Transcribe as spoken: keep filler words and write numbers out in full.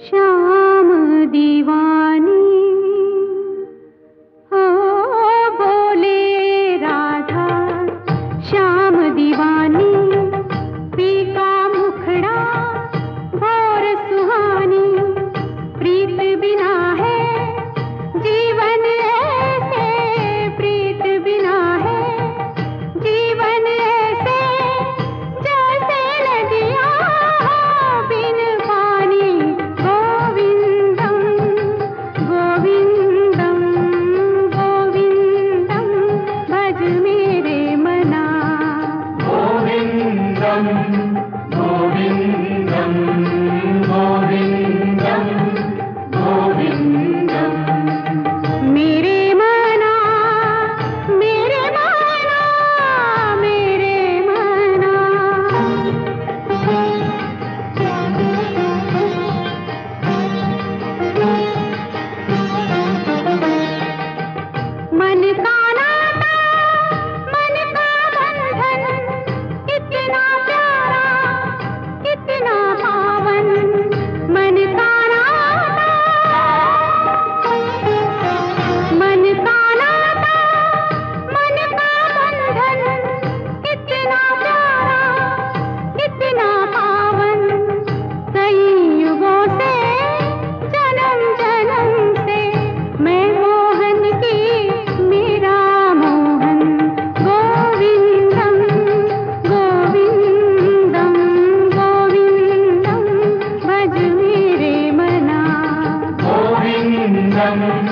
श्याम दीवानी हो बोले राधा, श्याम दीवानी पीका मुखड़ा भोर सुहानी, प्रीत बिना है जीवन ऐसे, प्रीत बिना है जीवन ऐसे, जैसे नदियाँ हो बिन पानी। गोविंदम गोविंदम गोविंदम भज मेरे मना। गोविंदम गोविंदम गोविंदम गोविंदम मेरे मना मेरे मना मेरे मना। मन का नाता मन का बंधन, कितना प्यारा कितना पावन। मन का नाता मन का नाता मन का बंधन, कितना प्यारा कितना पावन। कई युगों से जन्म जन्म से मैं मोहन की, मेरा मोहन। गोविंदम गोविंदम गोविंदम भज मेरे मना। गोविंदम